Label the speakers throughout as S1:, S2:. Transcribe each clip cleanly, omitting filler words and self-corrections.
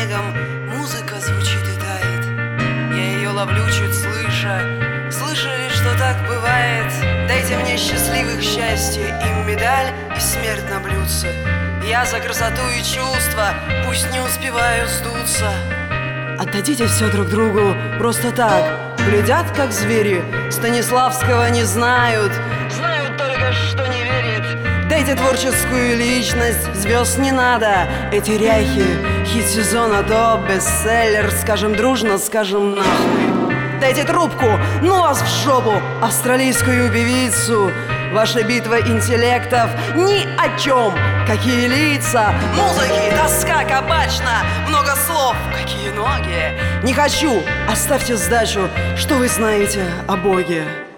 S1: снегом музыка звучит и тает. Я ее ловлю чуть слыша. Слышали, что так бывает? Дайте мне счастливых счастья, им медаль и смерть на блюдце. Я за красоту и чувства, пусть не успеваю сдуться. Отдадите все друг другу просто так. Глядят, как звери, Станиславского не знают. Знают только, что не верит. Дайте творческую личность, звезд не надо. Эти ряхи, хит сезона то бестселлер. Скажем дружно, скажем нахуй. Дайте трубку, ну вас в жопу, австралийскую певицу. Ваша битва интеллектов ни о чем. Какие лица, музыки, тоска кабачна. Много слов, какие ноги. Не хочу, оставьте сдачу. Что вы знаете о Боге?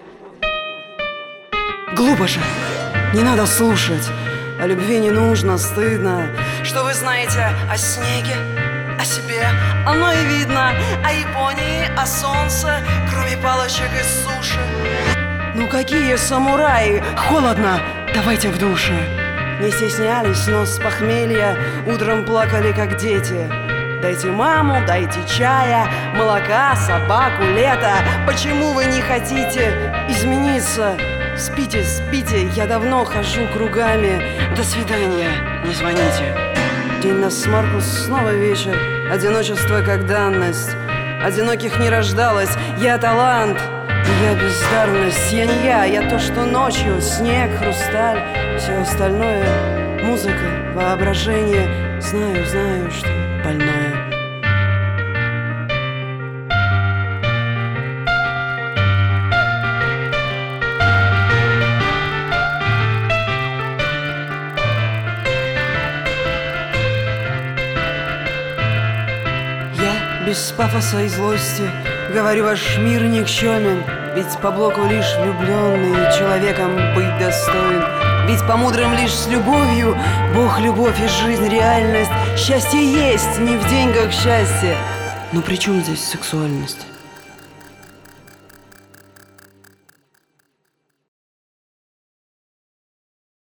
S1: Глупо же, не надо слушать. О любви не нужно, стыдно. Что вы знаете о снеге, о себе? Оно и видно. О Японии, о солнце, кроме палочек из суши. Ну какие самураи? Холодно, давайте в душе. Не стеснялись, но с похмелья утром плакали, как дети. Дайте маму, дайте чая, молока, собаку, лето. Почему вы не хотите измениться? Спите, спите, я давно хожу кругами. До свидания, не звоните. День на смарку, снова вечер. Одиночество как данность. Одиноких не рождалось, я талант. Я бездарность, я не я то, что ночью. Снег, хрусталь, все остальное. Музыка, воображение. Знаю, знаю, что больное. Я без пафоса и злости говорю, ваш мир никчемен. Ведь по блоку лишь влюбленный человеком быть достоин. Ведь по мудрым лишь с любовью Бог, любовь и жизнь, реальность. Счастье есть, не в деньгах счастье. Но при чем здесь сексуальность?